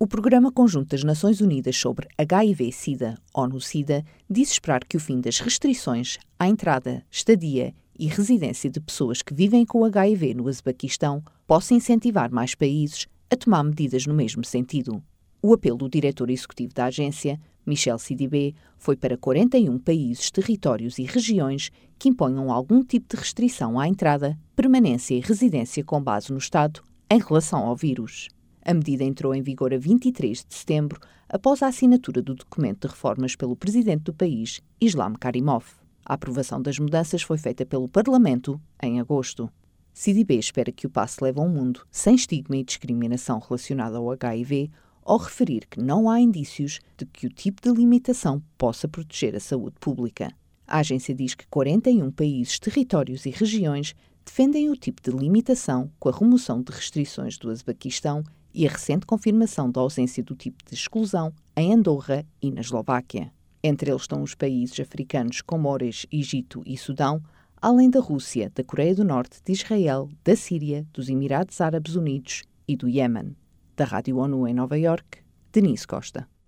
O Programa Conjunto das Nações Unidas sobre HIV-Sida, ONU-Sida, diz esperar que o fim das restrições à entrada, estadia e residência de pessoas que vivem com HIV no Uzbequistão possa incentivar mais países a tomar medidas no mesmo sentido. O apelo do diretor executivo da agência, Michel Sidibé, foi para 41 países, territórios e regiões que imponham algum tipo de restrição à entrada, permanência e residência com base no Estado em relação ao vírus. A medida entrou em vigor a 23 de setembro, após a assinatura do documento de reformas pelo presidente do país, Islam Karimov. A aprovação das mudanças foi feita pelo Parlamento em agosto. Sidibé espera que o passe leve a um mundo sem estigma e discriminação relacionada ao HIV, ao referir que não há indícios de que o tipo de limitação possa proteger a saúde pública. A agência diz que 41 países, territórios e regiões defendem o tipo de limitação com a remoção de restrições do Uzbequistão e a recente confirmação da ausência do tipo de exclusão em Andorra e na Eslováquia. Entre eles estão os países africanos Comores, Egito e Sudão, além da Rússia, da Coreia do Norte, de Israel, da Síria, dos Emirados Árabes Unidos e do Iémen. Da Rádio ONU em Nova Iorque, Denise Costa.